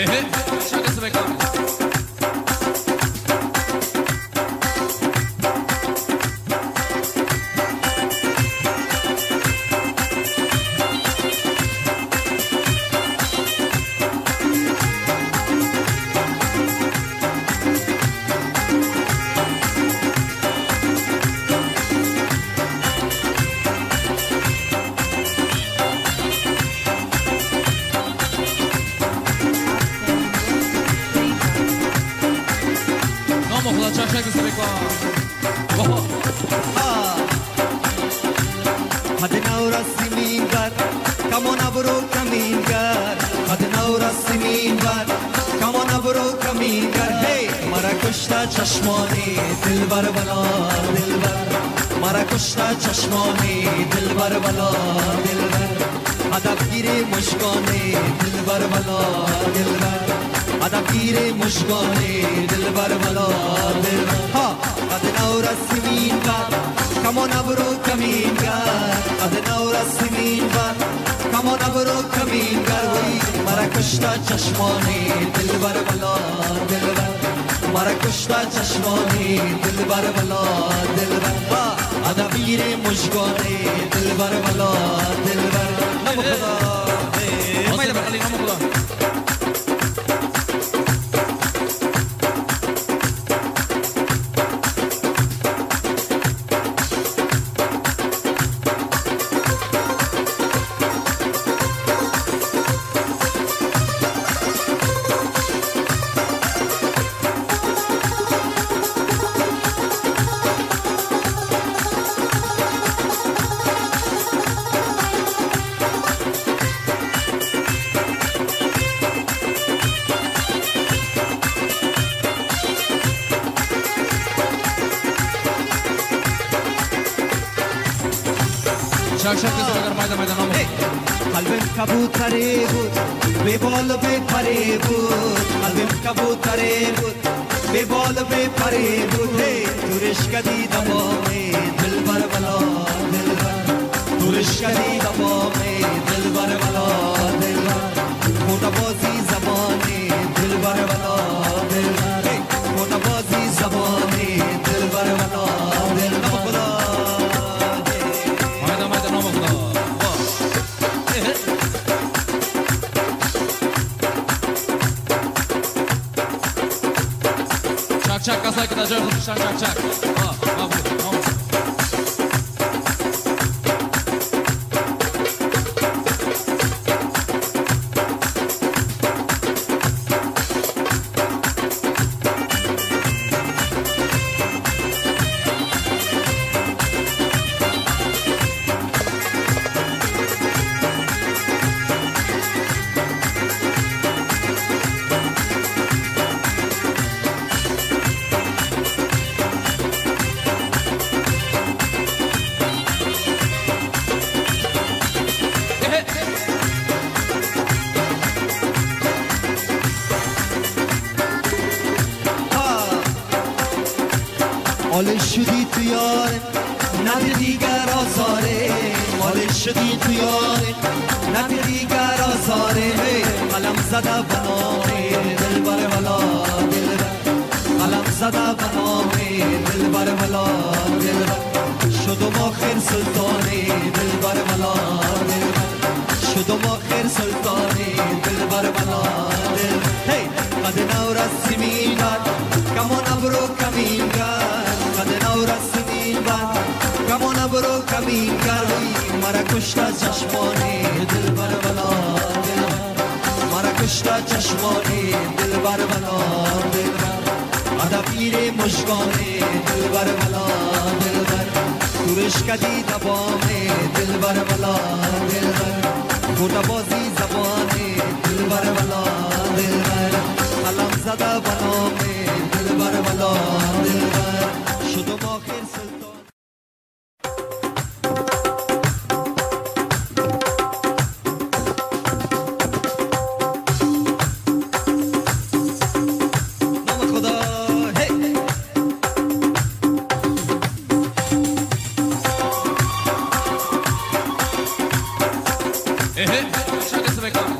شاکس بکن چشمانی دلبر بلا دلبر مرا کشته چشمانی دلبر بلا دلبر ادبگیر مشکانی دلبر بلا دلبر ادبگیر مشکانی دلبر بلا دلبر ها قد نور سیمین بر کمان ابرو کمین گر قد نور سیمین بر کمان ابرو کمین گر وی مرا کشته چشمانی دلبر بلا دلبر مرا کشته چشمانی دلبر بلا دلبر ادبگیر مشکانی دلبر بلا دلبر نام خدا مایل بخلی نام خدا قلبم کبوتره بود به بال و به پره بود قلبم کبوتره بود به بال و به پره بود دورش کدی دمامه دلبر بلا دلبر دورش کدی دمامه دلبر بلا دلبر مودا بازی زبانی دلبر بلا دلبر مودا بازی زبانی دلبر بلا دلبر چک کسایی که در جای خود میشن چک چک مال شدی تو یاره نده دیگر آزاره مال شدی تو یاره نده دیگر آزاره قلم زده بنامه دلبر بلا دلبر قلم زده بنامه دلبر بلا دلبر شدم آخر سلطانی دلبر بلا دلبر شدم آخر سلطانی دلبر بلا دلبر قد نور سیمین کمان ابرو کمین قد نور سیمین کمان ابرو کمین مرا کشته چشمانی دلبر بلا دلبر مرا کشته چشمانی دلبر بلا دلبر ادبگیر مشکانی دلبر بلا دلبر دورش کدی دبامه دلبر بلا دلبر مودا بازی زبانی دلبر بلا دلبر قلم زده بنامه دلبر بلا دلبر شدم آخر سلطان نام خدا شاکس بکن